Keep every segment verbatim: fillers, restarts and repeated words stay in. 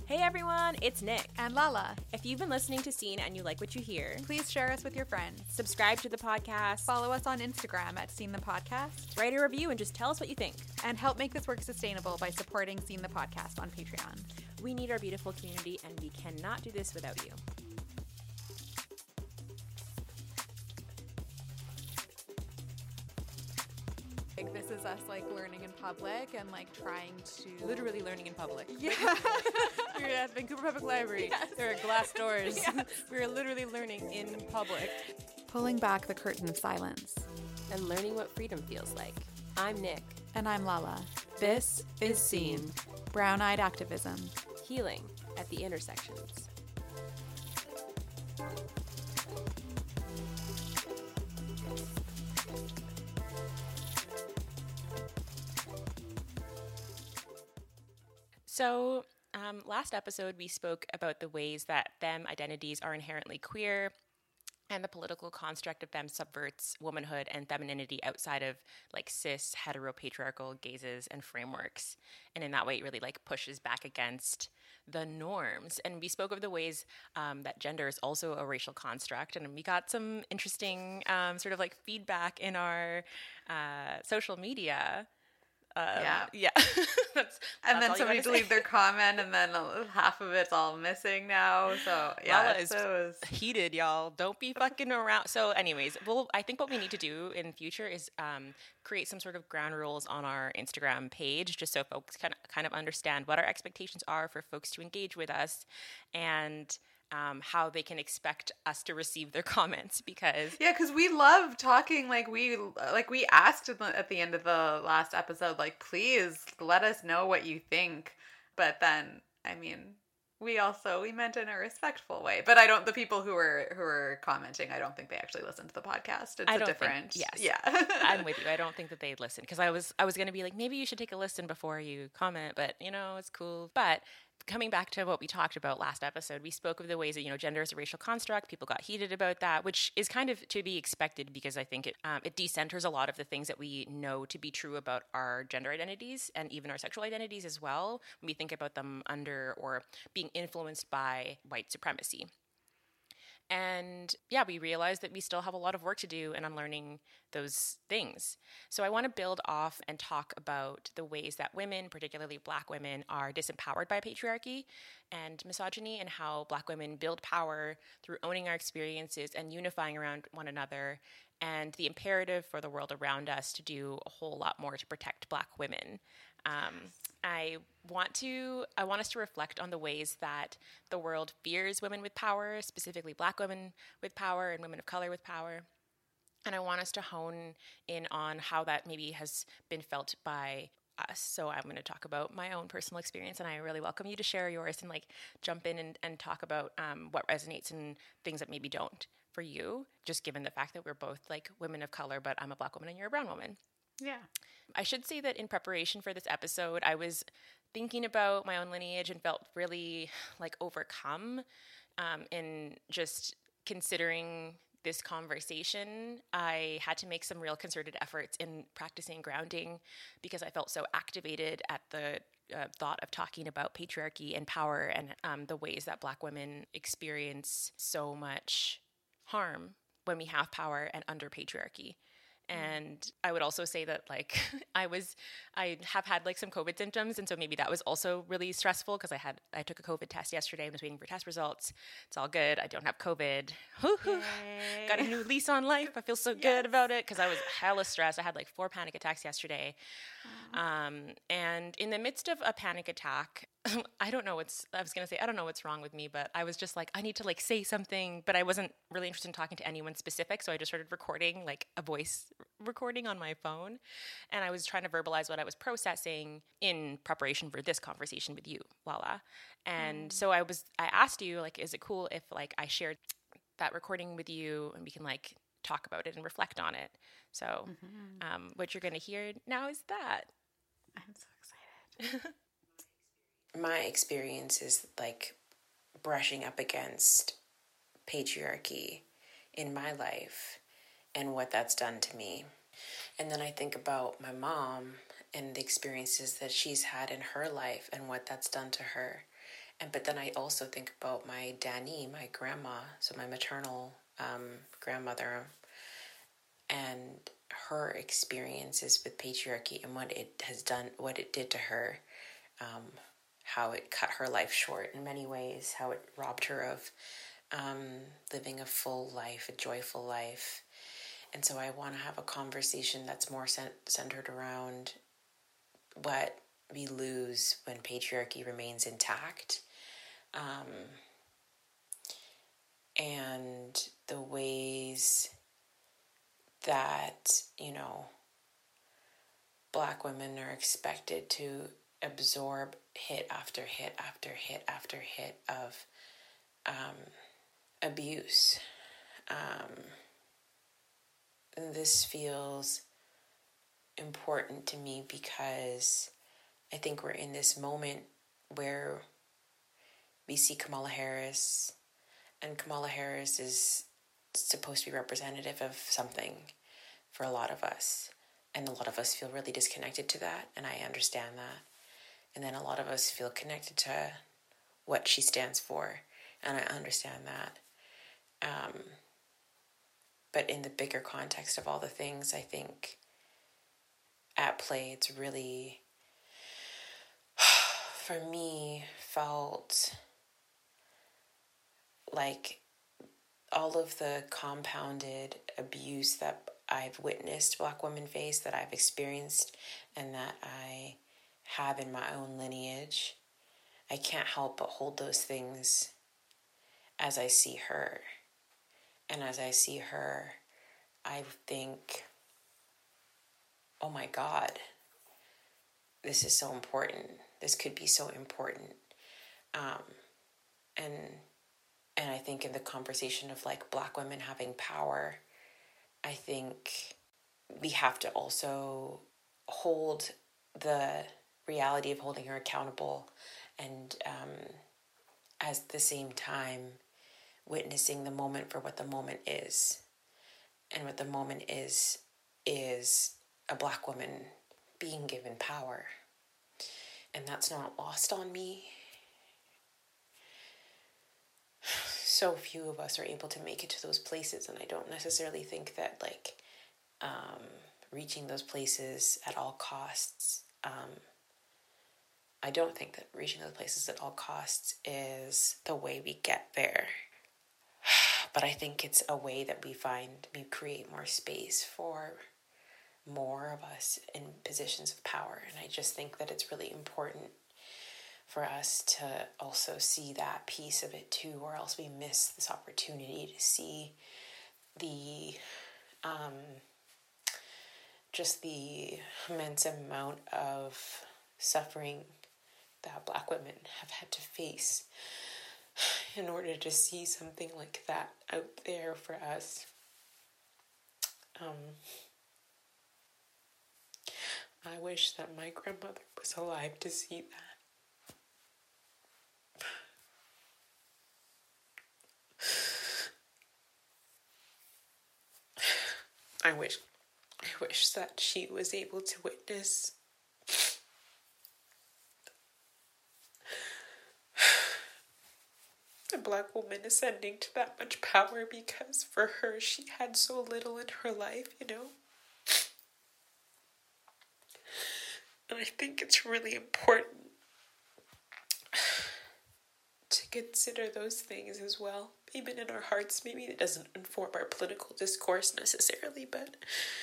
Hey everyone, it's Nick. And Lala. If you've been listening to Scene and you like what you hear, please share us with your friends. Subscribe to the podcast. Follow us on Instagram at Scene the Podcast. Write a review and just tell us what you think. And help make this work sustainable by supporting Scene the Podcast on Patreon. We need our beautiful community and we cannot do this without you. Like, this is us like learning in public and like trying to literally learning in public. Yeah. We're at Vancouver Public Library. Yes. There are glass doors. Yes. We're literally learning in public. Pulling back the curtain of silence. And learning what freedom feels like. I'm Nick. And I'm Lala. This is Scene. Brown-eyed activism. Healing at the intersections. So, um, last episode we spoke about the ways that femme identities are inherently queer and the political construct of them subverts womanhood and femininity outside of like cis heteropatriarchal gazes and frameworks. And in that way, it really like pushes back against the norms. And we spoke of the ways um, that gender is also a racial construct. And we got some interesting um, sort of like feedback in our uh, social media. Um, yeah. Yeah. that's, and that's then somebody deleted their comment, and then half of it's all missing now. So, yeah. Lala is so heated, y'all. Don't be fucking around. So, anyways, well, I think what we need to do in future is um, create some sort of ground rules on our Instagram page, just so folks can kind of understand what our expectations are for folks to engage with us and Um, how they can expect us to receive their comments, because yeah, because we love talking. Like we like we asked at the, at the end of the last episode, like, please let us know what you think. But then, I mean, we also we meant in a respectful way. But I don't. The people who were who were commenting, I don't think they actually listened to the podcast. It's I a don't different. Think, yes, yeah, I'm with you. I don't think that they'd listen, because I was I was going to be like, maybe you should take a listen before you comment. But you know, it's cool. But coming back to what we talked about last episode, we spoke of the ways that, you know, gender is a racial construct. People got heated about that, which is kind of to be expected, because I think it um, it decenters a lot of the things that we know to be true about our gender identities and even our sexual identities as well, when we think about them under or being influenced by white supremacy. And yeah, we realized that we still have a lot of work to do in unlearning those things. So I want to build off and talk about the ways that women, particularly Black women, are disempowered by patriarchy and misogyny, and how Black women build power through owning our experiences and unifying around one another, and the imperative for the world around us to do a whole lot more to protect Black women. Um, I want to, I want us to reflect on the ways that the world fears women with power, specifically Black women with power and women of color with power. And I want us to hone in on how that maybe has been felt by us. So I'm going to talk about my own personal experience, and I really welcome you to share yours and like jump in and, and talk about um, what resonates and things that maybe don't for you, just given the fact that we're both like women of color, but I'm a Black woman and you're a brown woman. yeah. I should say that in preparation for this episode, I was thinking about my own lineage and felt really like overcome um, in just considering this conversation. I had to make some real concerted efforts in practicing grounding, because I felt so activated at the uh, thought of talking about patriarchy and power and um, the ways that Black women experience so much harm when we have power and under patriarchy. And I would also say that, like, I was, I have had, like, some COVID symptoms, and so maybe that was also really stressful, because I had, I took a COVID test yesterday and was waiting for test results. It's all good. I don't have COVID. Got a new lease on life. I feel so yes. good about it, because I was hella stressed. I had, like, four panic attacks yesterday. Um, and in the midst of a panic attack, I don't know what's, I was going to say, I don't know what's wrong with me, but I was just like, I need to like say something, but I wasn't really interested in talking to anyone specific. So I just started recording like a voice recording on my phone. And I was trying to verbalize what I was processing in preparation for this conversation with you, Lala. And mm. so I was, I asked you, like, is it cool if like I shared that recording with you and we can like talk about it and reflect on it? So mm-hmm. um, what you're going to hear now is that. I'm so excited. My experience is like brushing up against patriarchy in my life and what that's done to me. And then I think about my mom and the experiences that she's had in her life and what that's done to her. And but then I also think about my Dani, my grandma, so my maternal um, grandmother, and her experiences with patriarchy and what it has done, what it did to her, um, how it cut her life short in many ways, how it robbed her of um, living a full life, a joyful life. And so I want to have a conversation that's more cent- centered around what we lose when patriarchy remains intact, um, and the ways that, you know, Black women are expected to absorb hit after hit after hit after hit of um, abuse. Um, this feels important to me because I think we're in this moment where we see Kamala Harris, and Kamala Harris is supposed to be representative of something for a lot of us. And a lot of us feel really disconnected to that, and I understand that. And then a lot of us feel connected to what she stands for, and I understand that. Um, but in the bigger context of all the things, I think at play, it's really, for me, felt like all of the compounded abuse that I've witnessed Black women face, that I've experienced, and that I have in my own lineage, I can't help but hold those things as I see her. And as I see her, I think, oh my God, this is so important. This could be so important. Um, and and I think in the conversation of like Black women having power, I think we have to also hold the reality of holding her accountable, and um, at the same time witnessing the moment for what the moment is. And what the moment is, is a Black woman being given power. And that's not lost on me. So few of us are able to make it to those places, and I don't necessarily think that like um, reaching those places at all costs, um, I don't think that reaching those places at all costs is the way we get there. But I think it's a way that we find, we create more space for more of us in positions of power. And I just think that it's really important for us to also see that piece of it too, or else we miss this opportunity to see the, um, just the immense amount of suffering that Black women have had to face in order to see something like that out there for us. Um, I wish that my grandmother was alive to see that. I wish, I wish that she was able to witness a Black woman ascending to that much power, because for her, she had so little in her life, you know? And I think it's really important to consider those things as well, even in our hearts. Maybe it doesn't inform our political discourse necessarily, but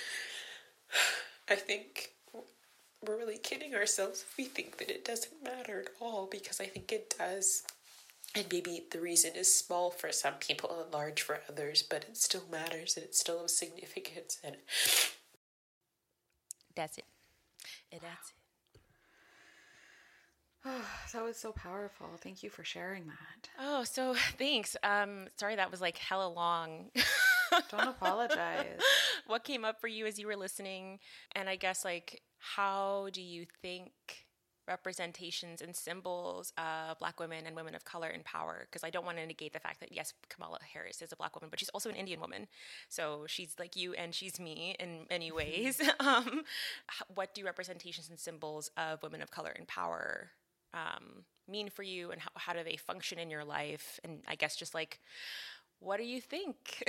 I think we're really kidding ourselves if we think that it doesn't matter at all, because I think it does. And maybe the reason is small for some people and large for others, but it still matters, and it's still of significance. And That's it. And that's it. Oh, that was so powerful. Thank you for sharing that. Oh, so thanks. Um, sorry that was like hella long. Don't apologize. What came up for you as you were listening? And I guess like, how do you think representations and symbols of Black women and women of color in power? Because I don't want to negate the fact that, yes, Kamala Harris is a Black woman, but she's also an Indian woman. So she's like you and she's me in many ways. um, what do representations and symbols of women of color in power um, mean for you, and how, how do they function in your life? And I guess just like, what do you think?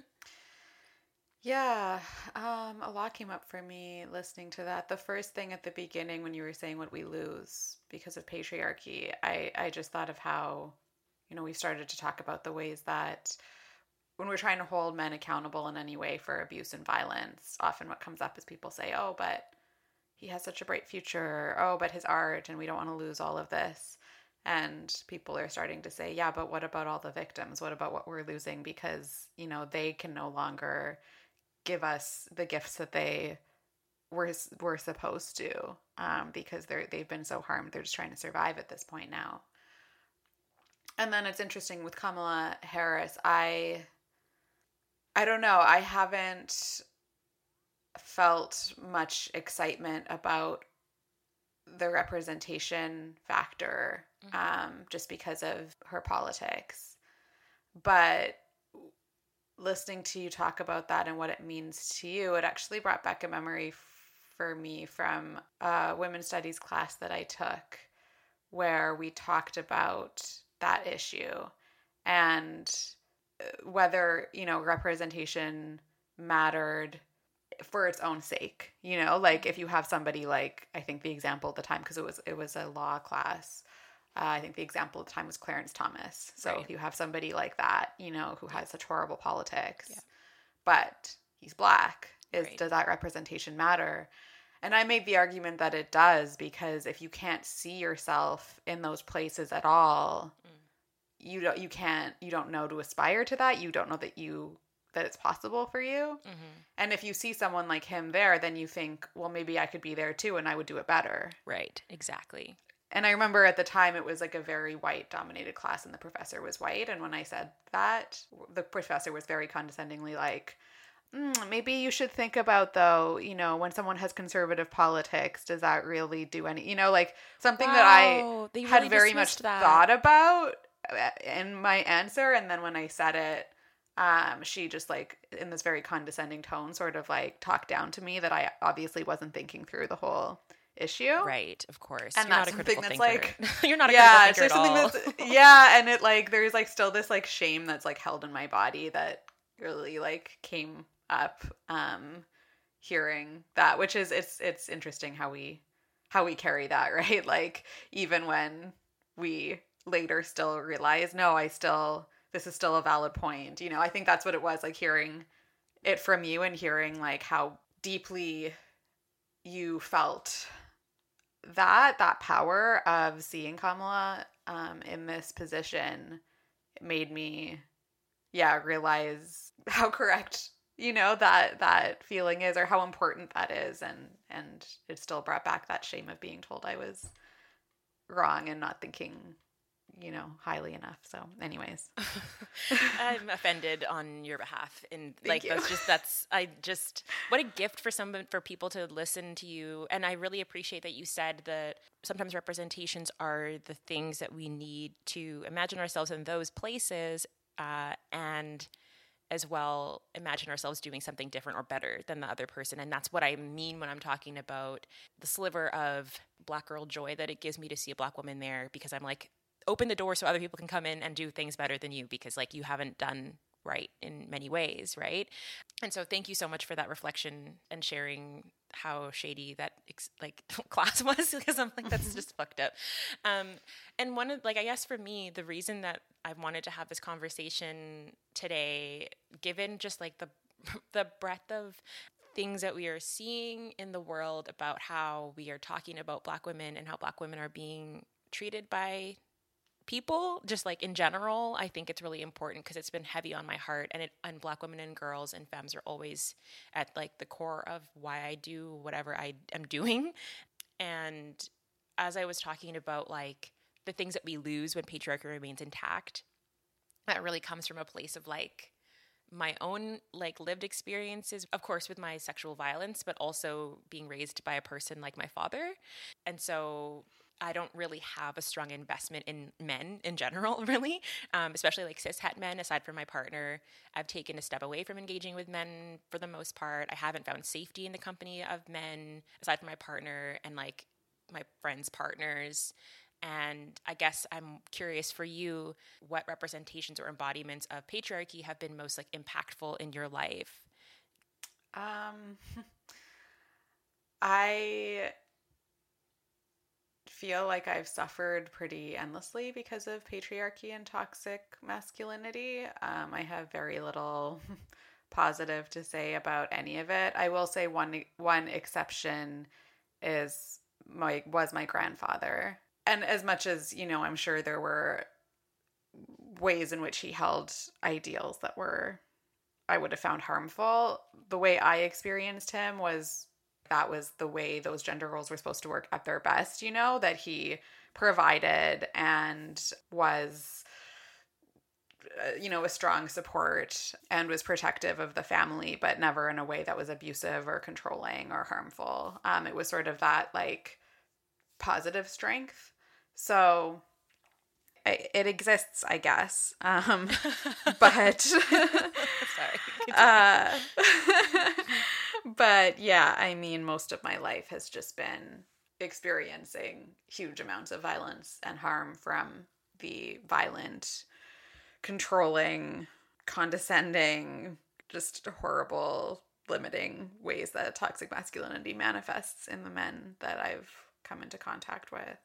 Yeah, um, a lot came up for me listening to that. The first thing at the beginning when you were saying what we lose because of patriarchy, I, I just thought of how, you know, we started to talk about the ways that when we're trying to hold men accountable in any way for abuse and violence, often what comes up is people say, oh, but he has such a bright future. Oh, but his art, and we don't want to lose all of this. And people are starting to say, yeah, but what about all the victims? What about what we're losing? Because, you know, they can no longer give us the gifts that they were were supposed to, um, because they're they've been so harmed. They're just trying to survive at this point now. And then it's interesting with Kamala Harris. I I don't know. I haven't felt much excitement about the representation factor, um, just because of her politics. But listening to you talk about that and what it means to you, it actually brought back a memory f- for me from a women's studies class that I took, where we talked about that issue and whether, you know, representation mattered for its own sake. You know, like if you have somebody like, I think the example at the time, because it was it was a law class, Uh, I think the example at the time was Clarence Thomas. So Right. if you have somebody like that, you know, who has such horrible politics, Yeah. but he's Black, is Right. does that representation matter? And I made the argument that it does, because if you can't see yourself in those places at all, Mm. you don't you can't you don't know to aspire to that. You don't know that you that it's possible for you. Mm-hmm. And if you see someone like him there, then you think, well, maybe I could be there too, and I would do it better. Right. Exactly. And I remember at the time it was like a very white dominated class and the professor was white. And when I said that, the professor was very condescendingly like, mm, maybe you should think about, though, you know, when someone has conservative politics, does that really do any, you know, like something that Wow, I they had really very much dismissed that. thought about in my answer. And then when I said it, um, she just like in this very condescending tone sort of like talked down to me that I obviously wasn't thinking through the whole issue. Right. Of course. And You're that's not a critical something thinker. that's You're not a yeah, critical it's thinker just at something all. that's yeah, and it like there's like still this like shame that's like held in my body that really like came up um hearing that, which is it's it's interesting how we how we carry that, right? Like even when we later still realize, no, I still this is still a valid point. You know, I think that's what it was, like hearing it from you and hearing like how deeply you felt that that power of seeing Kamala um, in this position made me, yeah, realize how correct, you know, that that feeling is, or how important that is, and and it still brought back that shame of being told I was wrong and not thinking, you know, highly enough. So, anyways, I'm offended on your behalf, and Thank like you. that's just that's I just what a gift for some for people to listen to you. And I really appreciate that you said that sometimes representations are the things that we need to imagine ourselves in those places, uh, and as well imagine ourselves doing something different or better than the other person. And that's what I mean when I'm talking about the sliver of Black girl joy that it gives me to see a Black woman there, because I'm like, open the door so other people can come in and do things better than you, because like you haven't done right in many ways, right? And so thank you so much for that reflection and sharing how shady that ex- like class was, because I'm like, that's just fucked up. Um, and one of like, I guess for me, the reason that I wanted to have this conversation today, given just like the the breadth of things that we are seeing in the world about how we are talking about Black women and how Black women are being treated by people, just like in general, I think it's really important because it's been heavy on my heart, and it and Black women and girls and femmes are always at like the core of why I do whatever I am doing. And as I was talking about like the things that we lose when patriarchy remains intact, that really comes from a place of like my own like lived experiences, of course, with my sexual violence, but also being raised by a person like my father. And so I don't really have a strong investment in men in general, really, um, especially like cis-het men. Aside from my partner, I've taken a step away from engaging with men for the most part. I haven't found safety in the company of men, aside from my partner and like my friends' partners. And I guess I'm curious for you, what representations or embodiments of patriarchy have been most like impactful in your life? Um, I feel like I've suffered pretty endlessly because of patriarchy and toxic masculinity. Um, I have very little positive to say about any of it. I will say one one exception is my was my grandfather. And as much as, you know, I'm sure there were ways in which he held ideals that were, I would have found harmful, the way I experienced him was that was the way those gender roles were supposed to work at their best, you know, that he provided and was, uh, you know, a strong support and was protective of the family, but never in a way that was abusive or controlling or harmful. Um, it was sort of that like positive strength. So it, it exists, I guess. Um, but, Sorry. uh, but yeah, I mean, most of my life has just been experiencing huge amounts of violence and harm from the violent, controlling, condescending, just horrible, limiting ways that toxic masculinity manifests in the men that I've come into contact with.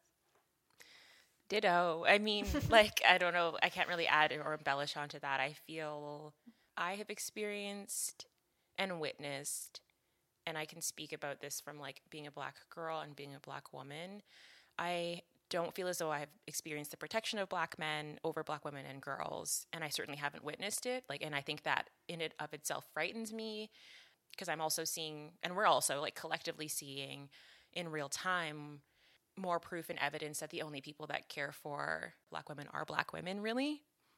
Ditto. I mean, like, I don't know. I can't really add or embellish onto that. I feel I have experienced and witnessed, and I can speak about this from like being a Black girl and being a Black woman. I don't feel as though I've experienced the protection of Black men over Black women and girls, and I certainly haven't witnessed it. Like, and I think that in it of itself frightens me, because I'm also seeing, and we're also like collectively seeing in real time, more proof and evidence that the only people that care for Black women are Black women, really.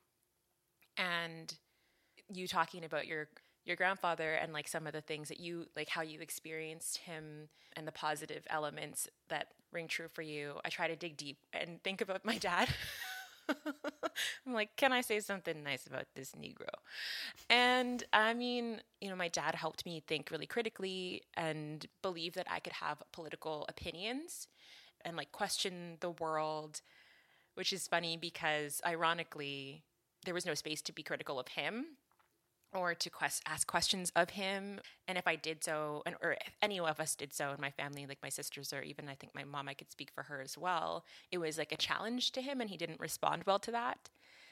And you talking about your your grandfather and like some of the things that you, like how you experienced him and the positive elements that ring true for you. I try to dig deep and think about my dad. I'm like, can I say something nice about this Negro? And I mean, you know, my dad helped me think really critically and believe that I could have political opinions and like question the world, which is funny because ironically, there was no space to be critical of him or to quest- ask questions of him. And if I did so, and or if any of us did so in my family, like my sisters or even I think my mom, I could speak for her as well, it was like a challenge to him and he didn't respond well to that.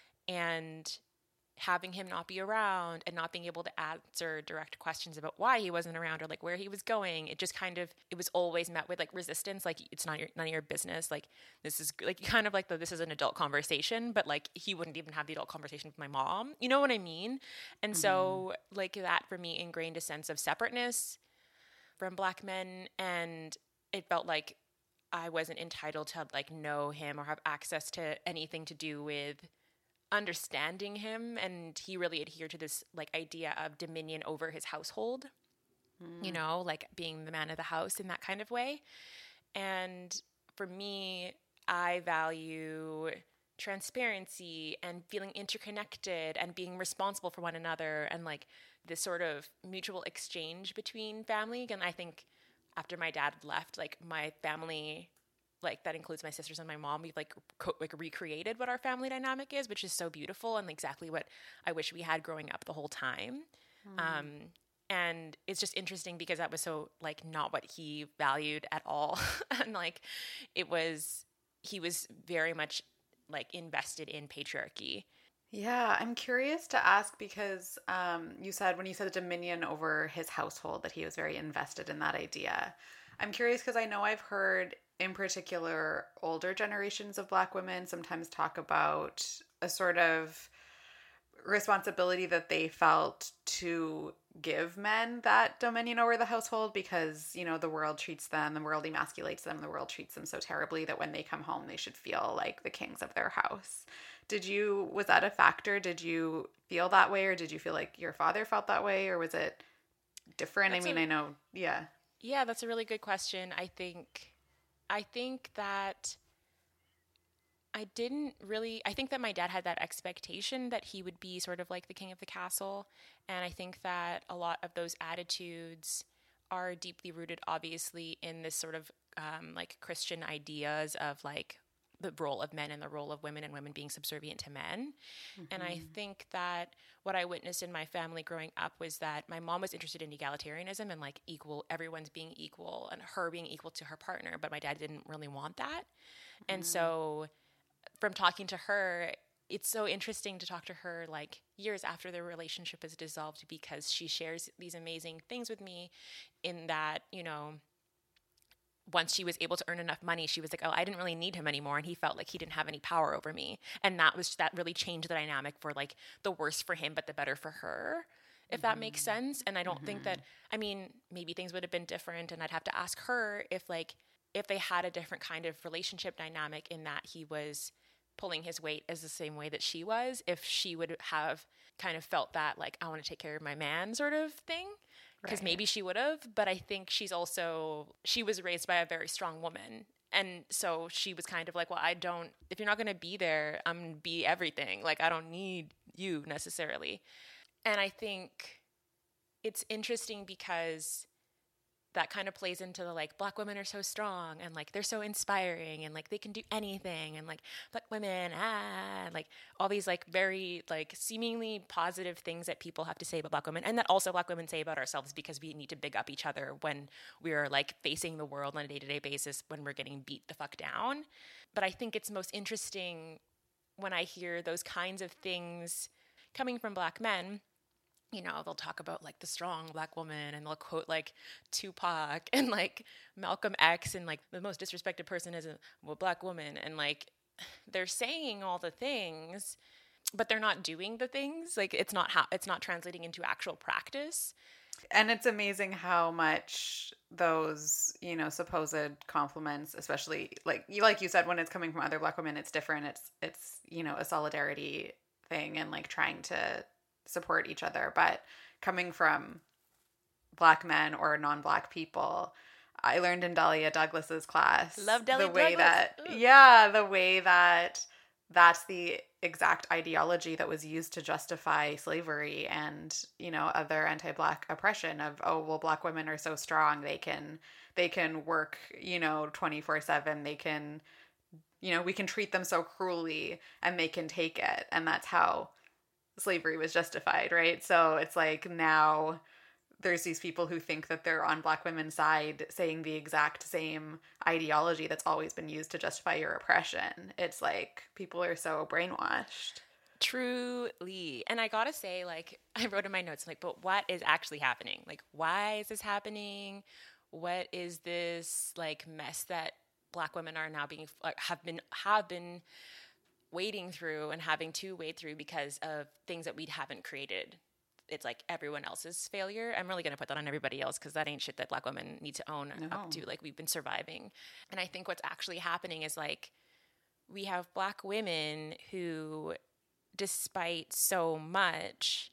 And having him not be around and not being able to answer direct questions about why he wasn't around or like where he was going, it just kind of, it was always met with like resistance. Like, it's not your, none of your business. Like, this is like kind of like the, this is an adult conversation, but like he wouldn't even have the adult conversation with my mom. You know what I mean? And mm-hmm. so like that for me ingrained a sense of separateness from Black men. And it felt like I wasn't entitled to like know him or have access to anything to do with understanding him. And he really adhered to this like idea of dominion over his household, mm. you know, like being the man of the house in that kind of way. And for me, I value transparency and feeling interconnected and being responsible for one another and like this sort of mutual exchange between family. And I think after my dad left, like my family, like that includes my sisters and my mom, we've like co- like recreated what our family dynamic is, which is so beautiful and exactly what I wish we had growing up the whole time. Mm. Um, and it's just interesting because that was so like not what he valued at all. And like it was, he was very much like invested in patriarchy. Yeah, I'm curious to ask because um, you said when you said dominion over his household that he was very invested in that idea. I'm curious because I know I've heard in particular older generations of Black women sometimes talk about a sort of responsibility that they felt to give men that dominion over the household because, you know, the world treats them, the world emasculates them, the world treats them so terribly that when they come home, they should feel like the kings of their house. Did you, was that a factor? Did you feel that way or did you feel like your father felt that way or was it different? That's I mean, a, I know, yeah. Yeah, that's a really good question. I think, I think that I didn't really, I think that my dad had that expectation that he would be sort of like the king of the castle. And I think that a lot of those attitudes are deeply rooted, obviously, in this sort of um, like Christian ideas of like the role of men and the role of women and women being subservient to men. Mm-hmm. And I think that what I witnessed in my family growing up was that my mom was interested in egalitarianism and like equal, everyone's being equal and her being equal to her partner, but my dad didn't really want that. Mm-hmm. And so from talking to her, it's so interesting to talk to her like years after their relationship is dissolved, because she shares these amazing things with me in that, you know, once she was able to earn enough money, she was like, oh, I didn't really need him anymore. And he felt like he didn't have any power over me. And that was, that really changed the dynamic for like the worse for him, but the better for her, if mm-hmm. that makes sense. And I don't mm-hmm. think that, I mean, maybe things would have been different. And I'd have to ask her if like, if they had a different kind of relationship dynamic in that he was pulling his weight as the same way that she was, if she would have kind of felt that like, I want to take care of my man sort of thing. Because right. maybe she would have, but I think she's also, she was raised by a very strong woman. And so she was kind of like, well, I don't, if you're not going to be there, I'm going to be everything. Like, I don't need you necessarily. And I think it's interesting because that kind of plays into the like, Black women are so strong and like, they're so inspiring and like, they can do anything. And like, Black women, ah, and like all these like very like seemingly positive things that people have to say about Black women. And that also Black women say about ourselves, because we need to big up each other when we're like facing the world on a day-to-day basis, when we're getting beat the fuck down. But I think it's most interesting when I hear those kinds of things coming from Black men. You know, they'll talk about like the strong Black woman and they'll quote like Tupac and like Malcolm X and like the most disrespected person is a well, Black woman. And like they're saying all the things, but they're not doing the things. Like it's not how it's not translating into actual practice. And it's amazing how much those, you know, supposed compliments, especially like you like you said, when it's coming from other Black women, it's different. It's it's, you know, a solidarity thing and like trying to support each other. But coming from Black men or non-Black people, I learned in Dahlia Douglas's class Love Dahlia the way Douglas. that Ooh. yeah the way that that's the exact ideology that was used to justify slavery and, you know, other anti-Black oppression of, oh well, Black women are so strong, they can they can work, you know, twenty-four seven, they can, you know, we can treat them so cruelly and they can take it. And that's how slavery was justified, right? So it's like now there's these people who think that they're on Black women's side saying the exact same ideology that's always been used to justify your oppression. It's like people are so brainwashed. Truly. And I gotta say, like, I wrote in my notes, like, but what is actually happening? Like, why is this happening? What is this like mess that Black women are now being like, have been have been wading through and having to wade through because of things that we haven't created? It's like everyone else's failure. I'm really going to put that on everybody else because that ain't shit that Black women need to own no. up to. Like, we've been surviving. And I think what's actually happening is like we have Black women who, despite so much,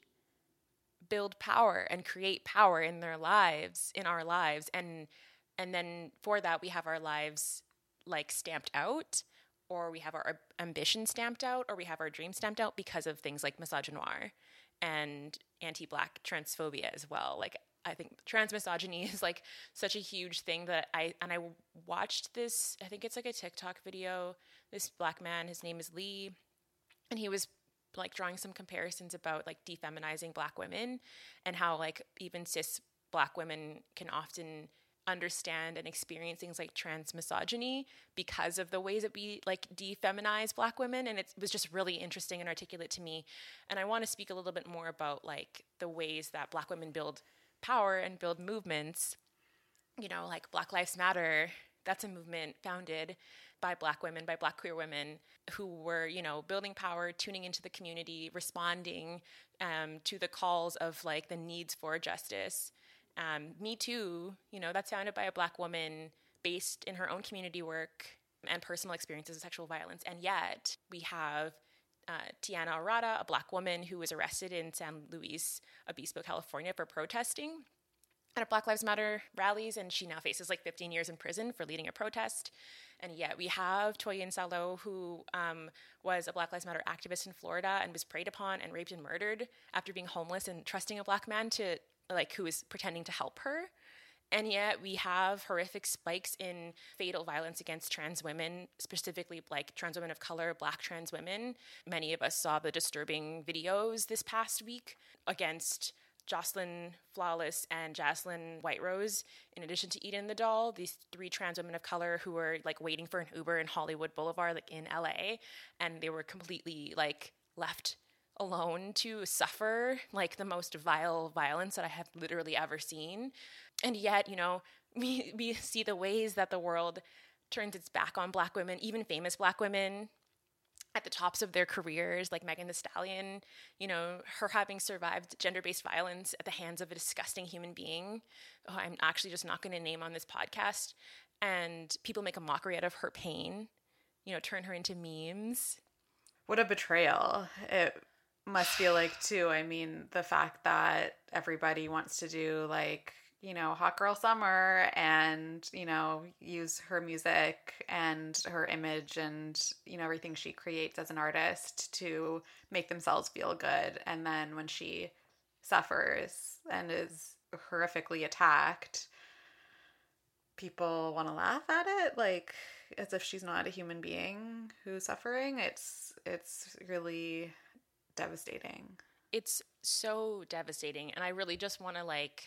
build power and create power in their lives, in our lives. And and then for that, we have our lives like stamped out, or we have our ambition stamped out, or we have our dreams stamped out because of things like misogynoir and anti-Black transphobia as well. Like, I think trans misogyny is like such a huge thing that I, and I watched this, I think it's like a TikTok video, this Black man, his name is Lee, and he was like drawing some comparisons about like defeminizing Black women and how like even cis Black women can often understand and experience things like trans misogyny because of the ways that we like defeminize Black women. And it was just really interesting and articulate to me. And I want to speak a little bit more about like the ways that Black women build power and build movements. You know, like Black Lives Matter, that's a movement founded by Black women, by Black queer women who were, you know, building power, tuning into the community, responding um, to the calls of like the needs for justice. Um, Me Too, you know, that's founded by a Black woman based in her own community work and personal experiences of sexual violence. And yet we have uh, Tiana Arata, a Black woman who was arrested in San Luis Obispo, California for protesting at a Black Lives Matter rallies. And she now faces like fifteen years in prison for leading a protest. And yet we have Toyin Salo, who um, was a Black Lives Matter activist in Florida and was preyed upon and raped and murdered after being homeless and trusting a Black man to like who is pretending to help her. And yet we have horrific spikes in fatal violence against trans women, specifically like trans women of color, Black trans women. Many of us saw the disturbing videos this past week against Jocelyn Flawless and Jaslyn White Rose, in addition to Eden the Doll, these three trans women of color who were like waiting for an Uber in Hollywood Boulevard, like in L A, and they were completely like left alone to suffer like the most vile violence that I have literally ever seen. And yet, you know, we, we see the ways that the world turns its back on Black women, even famous Black women at the tops of their careers, like Megan Thee Stallion, you know, her having survived gender-based violence at the hands of a disgusting human being, who I'm actually just not going to name on this podcast, and people make a mockery out of her pain, you know, turn her into memes. What a betrayal it must feel like, too. I mean, the fact that everybody wants to do, like, you know, Hot Girl Summer and, you know, use her music and her image and, you know, everything she creates as an artist to make themselves feel good. And then when she suffers and is horrifically attacked, people want to laugh at it, like, as if she's not a human being who's suffering. It's, it's really devastating. It's so devastating. And I really just want to, like,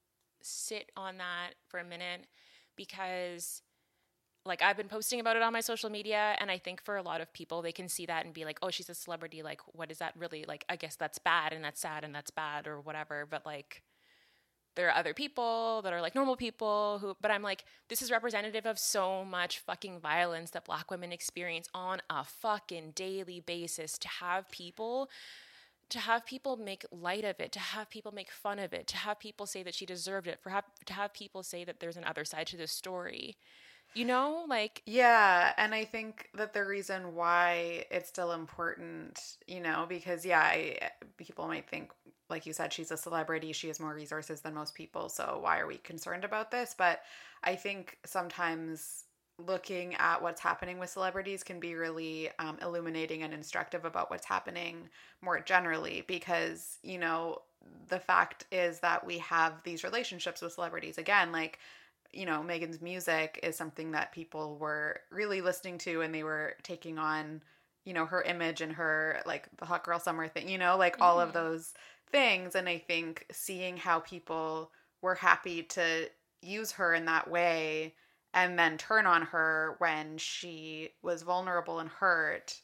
sit on that for a minute, because like I've been posting about it on my social media, and I think for a lot of people, they can see that and be like, oh, she's a celebrity, like what is that really, like I guess that's bad and that's sad and that's bad or whatever. But like there are other people that are like normal people who, but I'm like, this is representative of so much fucking violence that Black women experience on a fucking daily basis. To have people to have people make light of it, to have people make fun of it, to have people say that she deserved it, for have, to have people say that there's an other side to this story, you know, like. Yeah. And I think that the reason why it's still important, you know, because yeah, I, people might think, like you said, she's a celebrity, she has more resources than most people, so why are we concerned about this? But I think sometimes looking at what's happening with celebrities can be really um, illuminating and instructive about what's happening more generally, because, you know, the fact is that we have these relationships with celebrities. Again, like, you know, Megan's music is something that people were really listening to, and they were taking on, you know, her image and her, like, the Hot Girl Summer thing, you know, like, mm-hmm. all of those things. And I think seeing how people were happy to use her in that way and then turn on her when she was vulnerable and hurt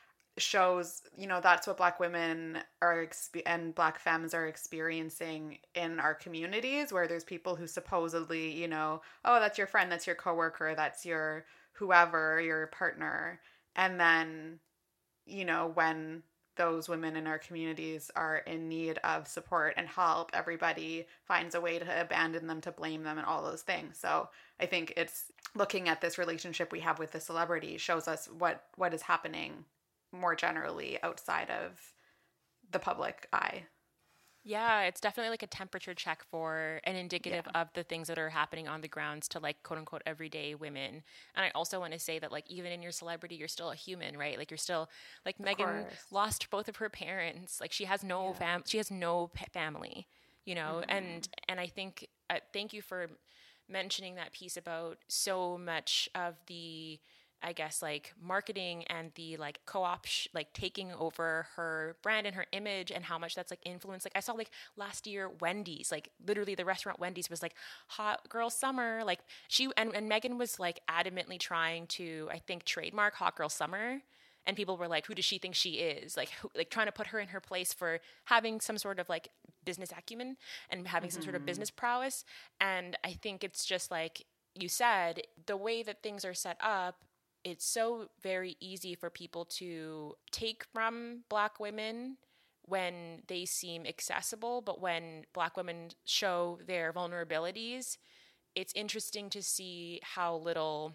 shows, you know, that's what Black women are exp- and Black femmes are experiencing in our communities, where there's people who supposedly, you know, oh, that's your friend, that's your coworker, that's your whoever, your partner. And then, you know, when those women in our communities are in need of support and help, everybody finds a way to abandon them, to blame them, and all those things. So I think it's looking at this relationship we have with the celebrity shows us what, what is happening more generally outside of the public eye. Yeah, it's definitely like a temperature check for and indicative Yeah. of the things that are happening on the grounds to like quote unquote everyday women. And I also want to say that like even in your celebrity, you're still a human, right? Like you're still like Of Megan course. lost both of her parents. Like she has no Yeah. fam, she has no pa- family, you know. Mhm. And and I think uh, thank you for mentioning that piece about so much of the, I guess, like marketing and the like co-op, sh- like taking over her brand and her image, and how much that's like influenced. Like I saw like last year, Wendy's, like literally the restaurant Wendy's was like Hot Girl Summer. Like she, and, and Megan was like adamantly trying to, I think, trademark Hot Girl Summer. And people were like, who does she think she is? Like, who, like trying to put her in her place for having some sort of like business acumen and having mm-hmm. some sort of business prowess. And I think it's just like you said, the way that things are set up, it's so very easy for people to take from Black women when they seem accessible, but when Black women show their vulnerabilities, it's interesting to see how little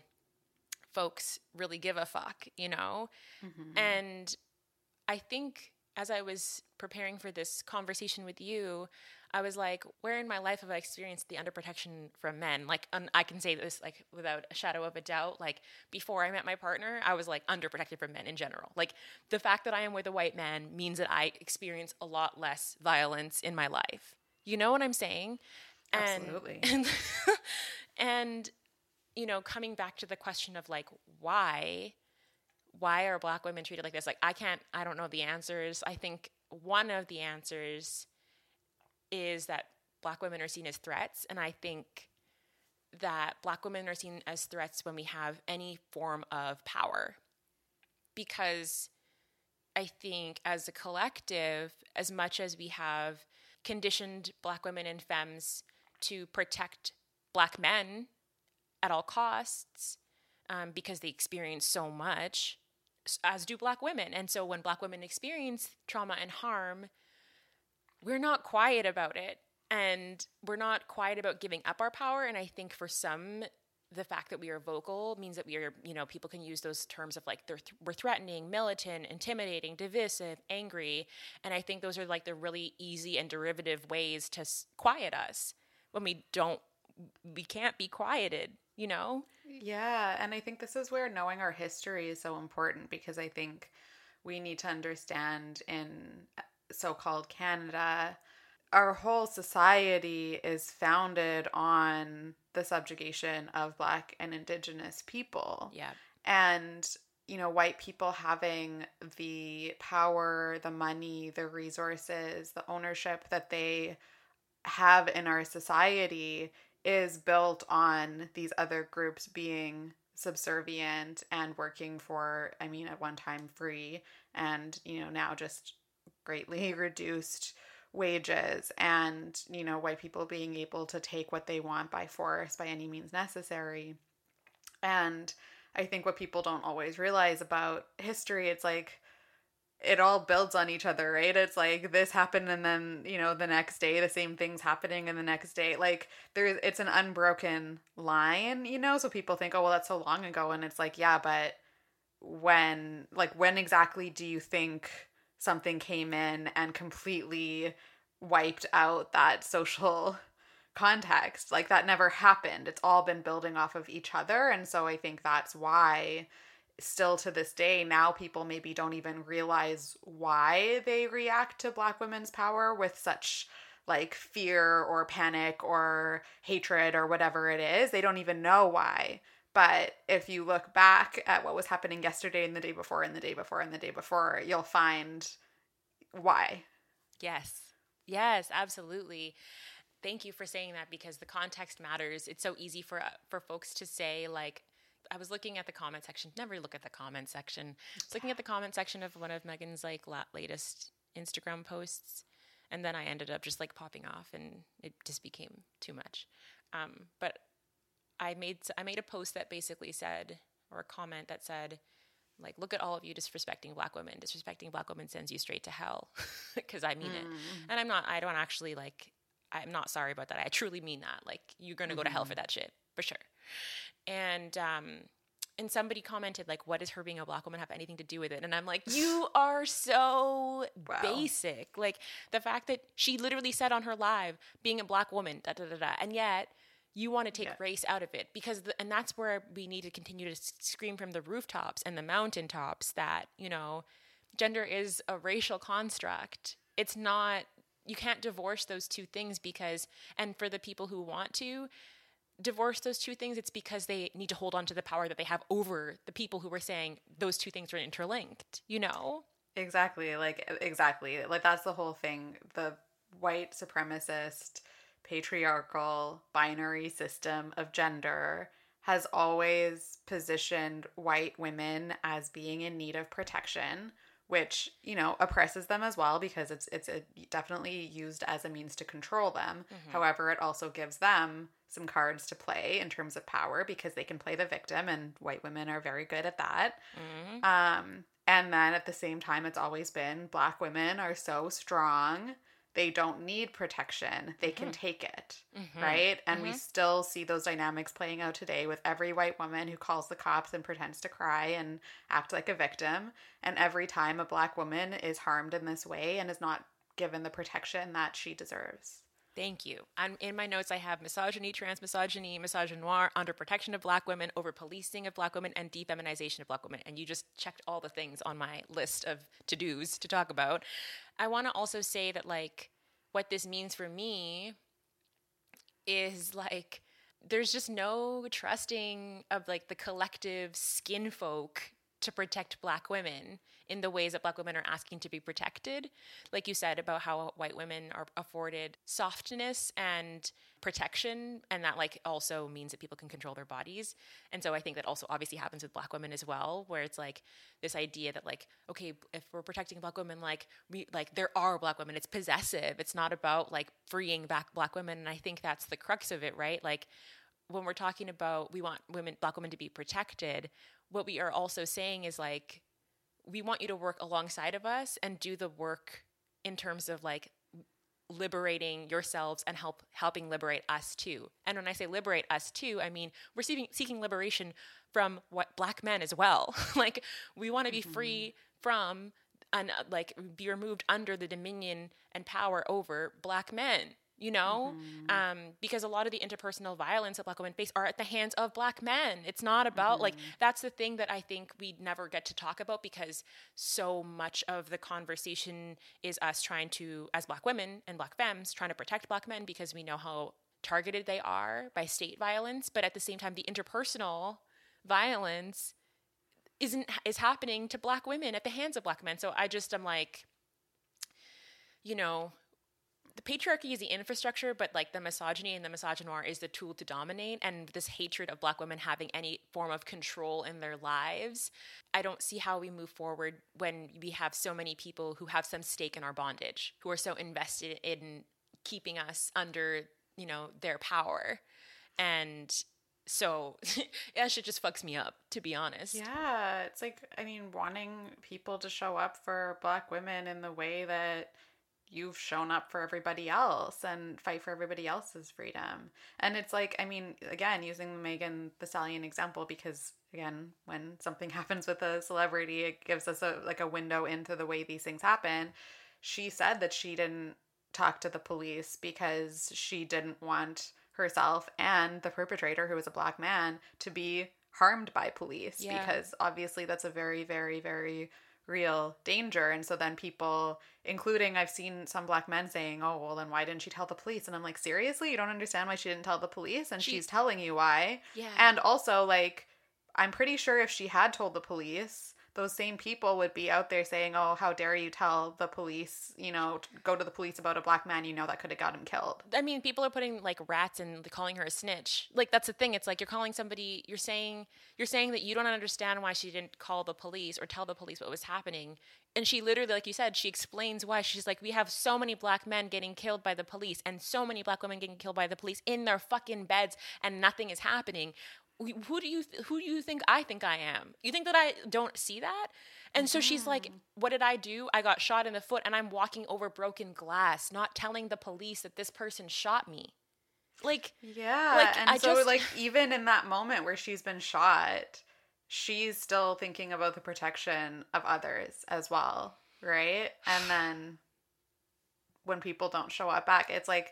folks really give a fuck, you know? Mm-hmm. And I think as I was preparing for this conversation with you, I was like, where in my life have I experienced the underprotection from men? Like, um, I can say this like without a shadow of a doubt. Like, before I met my partner, I was like underprotected from men in general. Like, the fact that I am with a white man means that I experience a lot less violence in my life. You know what I'm saying? And, Absolutely. And, and, you know, coming back to the question of like, why, why are Black women treated like this? Like, I can't, I don't know the answers. I think one of the answers is that Black women are seen as threats. And I think that Black women are seen as threats when we have any form of power. Because I think as a collective, as much as we have conditioned Black women and femmes to protect Black men at all costs, um, because they experience so much, as do Black women. And so when Black women experience trauma and harm, we're not quiet about it. And we're not quiet about giving up our power. And I think for some, the fact that we are vocal means that we are, you know, people can use those terms of like, they're th- we're threatening, militant, intimidating, divisive, angry. And I think those are like the really easy and derivative ways to s- quiet us when we don't, we can't be quieted, you know? Yeah. And I think this is where knowing our history is so important, because I think we need to understand in so-called Canada, our whole society is founded on the subjugation of Black and Indigenous people. Yeah. And, you know, white people having the power, the money, the resources, the ownership that they have in our society is built on these other groups being subservient and working for, I mean, at one time free and, you know, now just greatly reduced wages, and, you know, white people being able to take what they want by force by any means necessary. And I think what people don't always realize about history, it's like it all builds on each other, right? It's like this happened and then, you know, the next day the same thing's happening and the next day, like there's, it's an unbroken line, you know? So people think, oh, well, that's so long ago. And it's like, yeah, but when, like, when exactly do you think something came in and completely wiped out that social context? Like, that never happened. It's all been building off of each other. And so I think that's why still to this day now people maybe don't even realize why they react to Black women's power with such like fear or panic or hatred or whatever it is. They don't even know why. But if you look back at what was happening yesterday and the day before and the day before and the day before, you'll find why. Yes. Yes, absolutely. Thank you for saying that, because the context matters. It's so easy for for folks to say, like, I was looking at the comment section. Never look at the comment section. I was looking at the comment section of one of Megan's like la- latest Instagram posts, and then I ended up just like popping off, and it just became too much. Um, but I made I made a post that basically said, or a comment that said, like, look at all of you disrespecting Black women. Disrespecting Black women sends you straight to hell, because I mean mm. it. And I'm not. I don't actually like. I'm not sorry about that. I truly mean that. Like, you're gonna mm-hmm. go to hell for that shit, for sure. And um, and somebody commented, like, what does her being a Black woman have anything to do with it? And I'm like, you are so wow. basic. Like, the fact that she literally said on her live, being a Black woman, da da da da, and yet you want to take yeah. race out of it, because the, and that's where we need to continue to scream from the rooftops and the mountaintops that, you know, gender is a racial construct. It's not, you can't divorce those two things, because, and for the people who want to divorce those two things, it's because they need to hold on to the power that they have over the people who were saying those two things are interlinked, you know? Exactly. Like, exactly. Like, that's the whole thing. The white supremacist, patriarchal, binary system of gender has always positioned white women as being in need of protection, which, you know, oppresses them as well, because it's it's a, definitely used as a means to control them. Mm-hmm. However, it also gives them some cards to play in terms of power, because they can play the victim, and white women are very good at that. Mm-hmm. Um, and then at the same time, it's always been Black women are so strong. They don't need protection. They mm-hmm. can take it, mm-hmm. right? And mm-hmm. we still see those dynamics playing out today with every white woman who calls the cops and pretends to cry and act like a victim. And every time a Black woman is harmed in this way and is not given the protection that she deserves. Thank you. And in my notes, I have misogyny, transmisogyny, misogynoir, under protection of Black women, over policing of Black women, and defeminization of Black women. And you just checked all the things on my list of to-dos to talk about. I want to also say that, like, what this means for me is like, there's just no trusting of like the collective skin folk to protect Black women in the ways that Black women are asking to be protected. Like you said about how white women are afforded softness and protection, and that like also means that people can control their bodies. And so I think that also obviously happens with Black women as well, where it's like this idea that like, okay, if we're protecting Black women, like we like there are Black women. It's possessive. It's not about like freeing back Black women. And I think that's the crux of it, right? Like when we're talking about we want women, Black women to be protected, what we are also saying is like, we want you to work alongside of us and do the work in terms of like liberating yourselves and help helping liberate us too. And when I say liberate us too, I mean we're seeking, seeking liberation from what Black men as well. Like we want to be mm-hmm. free from and like be removed under the dominion and power over Black men. You know, mm-hmm. um, because a lot of the interpersonal violence that Black women face are at the hands of Black men. It's not about mm-hmm. like, that's the thing that I think we never get to talk about, because so much of the conversation is us trying to, as Black women and Black femmes, trying to protect Black men because we know how targeted they are by state violence. But at the same time, the interpersonal violence isn't is happening to Black women at the hands of Black men. So I just am like, you know, the patriarchy is the infrastructure, but like the misogyny and the misogynoir is the tool to dominate. And this hatred of Black women having any form of control in their lives, I don't see how we move forward when we have so many people who have some stake in our bondage, who are so invested in keeping us under, you know, their power. And so that shit just fucks me up, to be honest. Yeah, it's like, I mean, wanting people to show up for Black women in the way that you've shown up for everybody else and fight for everybody else's freedom. And it's like, I mean, again, using the Megan Thee Stallion example, because again, when something happens with a celebrity, it gives us a like a window into the way these things happen. She said that she didn't talk to the police because she didn't want herself and the perpetrator, who was a Black man, to be harmed by police. Yeah. Because obviously that's a very, very, very real danger. And so then people, including I've seen some Black men saying, oh, well, then why didn't she tell the police? And I'm like, seriously? You don't understand why she didn't tell the police? And she, she's telling you why. Yeah. And also, like, I'm pretty sure if she had told the police, those same people would be out there saying, oh, how dare you tell the police, you know, go to the police about a Black man, you know, that could have got him killed. I mean, people are putting like rats and calling her a snitch. Like, that's the thing. It's like you're calling somebody, you're saying, you're saying that you don't understand why she didn't call the police or tell the police what was happening. And she literally, like you said, she explains why. She's like, we have so many Black men getting killed by the police and so many Black women getting killed by the police in their fucking beds, and nothing is happening. Who do you who do you think I think I am? You think that I don't see that? And so she's like, what did I do? I got shot in the foot and I'm walking over broken glass, not telling the police that this person shot me. Like, yeah. Like, and I so just... like even in that moment where she's been shot, she's still thinking about the protection of others as well, right? And then when people don't show up back, it's like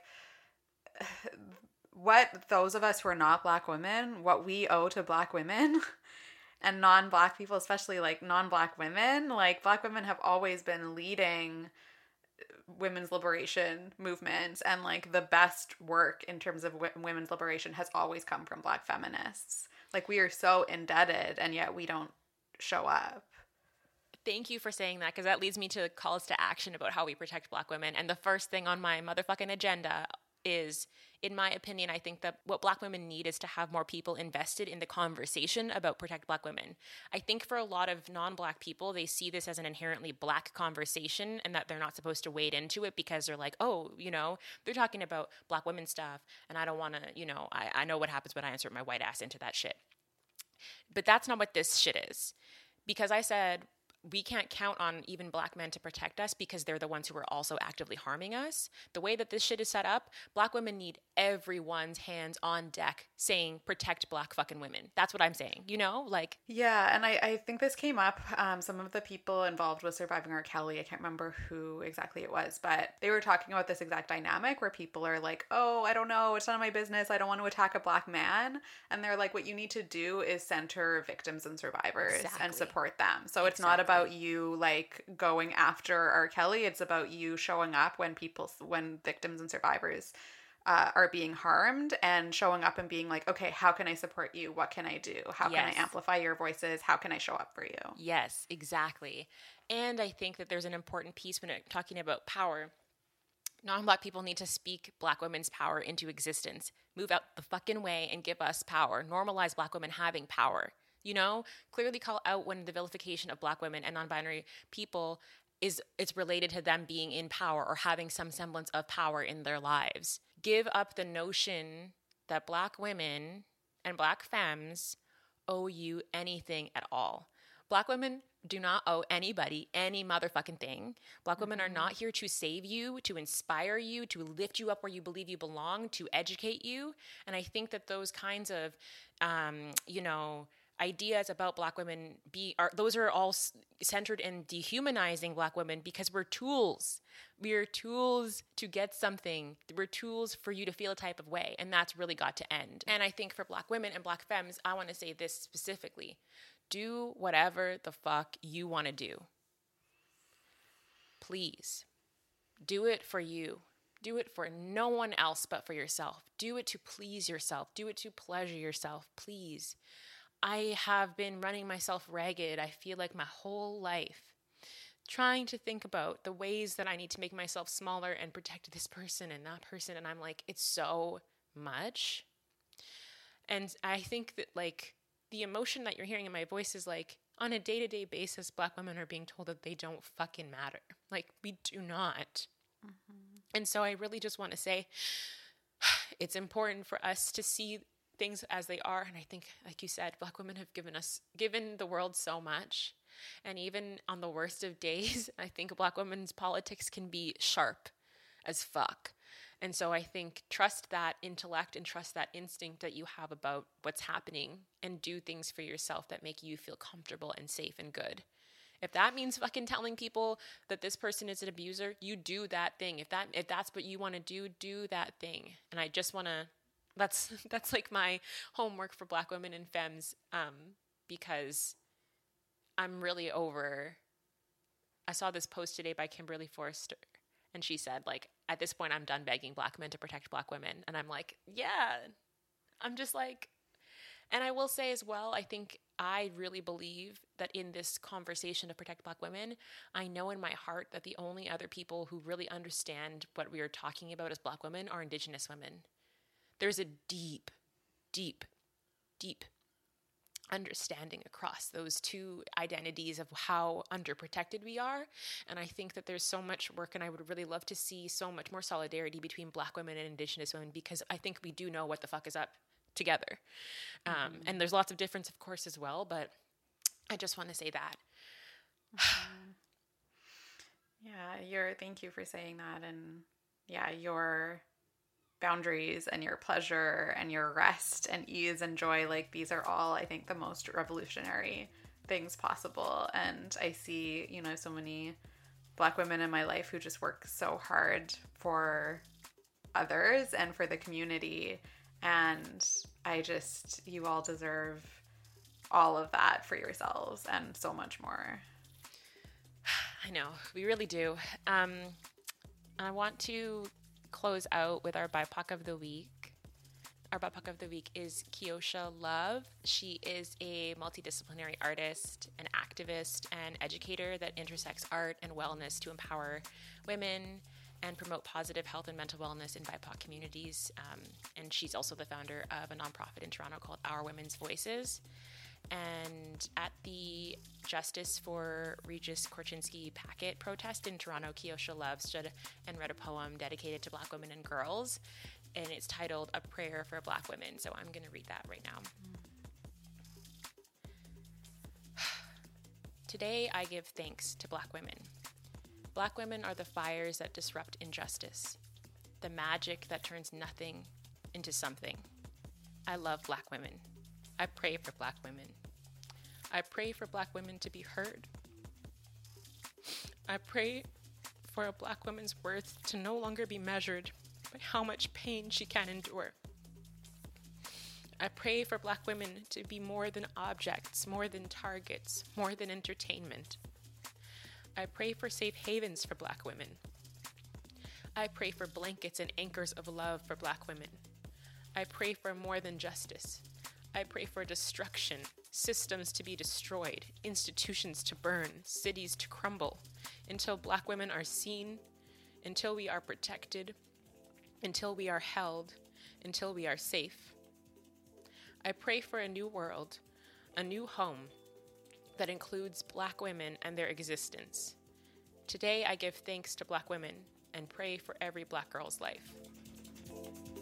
what those of us who are not Black women, what we owe to Black women and non-Black people, especially like non-Black women, like Black women have always been leading women's liberation movements, and like the best work in terms of w- women's liberation has always come from Black feminists. Like we are so indebted, and yet we don't show up. Thank you for saying that, because that leads me to calls to action about how we protect Black women. And the first thing on my motherfucking agenda is, in my opinion, I think that what Black women need is to have more people invested in the conversation about protect Black women. I think for a lot of non-Black people, they see this as an inherently Black conversation and that they're not supposed to wade into it because they're like, oh, you know, they're talking about Black women stuff and I don't want to, you know, I, I know what happens when I insert my white ass into that shit. But that's not what this shit is. Because I said, we can't count on even Black men to protect us because they're the ones who are also actively harming us. The way that this shit is set up, Black women need everyone's hands on deck saying, protect Black fucking women. That's what I'm saying, you know? Like, yeah, and I, I think this came up. Um, some of the people involved with Surviving R. Kelly, I can't remember who exactly it was, but they were talking about this exact dynamic where people are like, oh, I don't know, it's none of my business, I don't want to attack a Black man. And they're like, what you need to do is center victims and survivors exactly. and support them. So it's exactly. not about you like going after R. Kelly. It's about you showing up when people, when victims and survivors uh, are being harmed, and showing up and being like, okay, how can I support you? What can I do? How Yes. can I amplify your voices? How can I show up for you? Yes, exactly. And I think that there's an important piece when it, talking about power. Non-Black people need to speak Black women's power into existence. Move out the fucking way and give us power. Normalize Black women having power. You know, clearly call out when the vilification of Black women and non-binary people is it's related to them being in power or having some semblance of power in their lives. Give up the notion that Black women and Black femmes owe you anything at all. Black women do not owe anybody any motherfucking thing. Black women are not here to save you, to inspire you, to lift you up where you believe you belong, to educate you. And I think that those kinds of, um, you know, ideas about Black women be are those are all s- centered in dehumanizing Black women because we're tools. We are tools to get something. We're tools for you to feel a type of way, and that's really got to end. And I think for Black women and Black femmes, I want to say this specifically. Do whatever the fuck you want to do. Please. Do it for you. Do it for no one else but for yourself. Do it to please yourself. Do it to pleasure yourself, please. I have been running myself ragged, I feel like my whole life, trying to think about the ways that I need to make myself smaller and protect this person and that person. And I'm like, it's so much. And I think that, like, the emotion that you're hearing in my voice is like, on a day-to-day basis, Black women are being told that they don't fucking matter. Like, we do not. Mm-hmm. And so I really just want to say, it's important for us to see things as they are. And I think, like you said, Black women have given us, given the world so much. And even on the worst of days, I think Black women's politics can be sharp as fuck. And so I think trust that intellect and trust that instinct that you have about what's happening and do things for yourself that make you feel comfortable and safe and good. If that means fucking telling people that this person is an abuser, you do that thing. If that if that's what you want to do, do that thing. And I just want to, that's that's like my homework for Black women and femmes, um, because I'm really over, I saw this post today by Kimberly Forrester, and she said, like, at this point, I'm done begging Black men to protect Black women. And I'm like, yeah, I'm just like, and I will say as well, I think I really believe that in this conversation to protect Black women, I know in my heart that the only other people who really understand what we are talking about as Black women are Indigenous women. There's a deep, deep, deep understanding across those two identities of how underprotected we are. And I think that there's so much work, and I would really love to see so much more solidarity between Black women and Indigenous women, because I think we do know what the fuck is up together. Mm-hmm. Um, and there's lots of difference, of course, as well, but I just want to say that. Mm-hmm. Yeah, your thank you for saying that. And yeah, your boundaries and your pleasure and your rest and ease and joy, like, these are all, I think, the most revolutionary things possible. And I see, you know, so many Black women in my life who just work so hard for others and for the community. And I just, you all deserve all of that for yourselves and so much more. I know, we really do. Um, I want to close out with our B I P O C of the week. Our B I P O C of the week is Keosha Love. She is a multidisciplinary artist, an activist, and educator that intersects art and wellness to empower women and promote positive health and mental wellness in B I P O C communities. Um, and she's also the founder of a nonprofit in Toronto called Our Women's Voices. And at the Justice for Regis Korchinski Packet protest in Toronto, Keosha Love stood and read a poem dedicated to Black women and girls, and it's titled A Prayer for Black Women. So I'm going to read that right now. Today, I give thanks to Black women. Black women are the fires that disrupt injustice, the magic that turns nothing into something. I love Black women. I pray for Black women. I pray for Black women to be heard. I pray for a Black woman's worth to no longer be measured by how much pain she can endure. I pray for Black women to be more than objects, more than targets, more than entertainment. I pray for safe havens for Black women. I pray for blankets and anchors of love for Black women. I pray for more than justice. I pray for destruction, systems to be destroyed, institutions to burn, cities to crumble, until Black women are seen, until we are protected, until we are held, until we are safe. I pray for a new world, a new home that includes Black women and their existence. Today I give thanks to Black women and pray for every Black girl's life.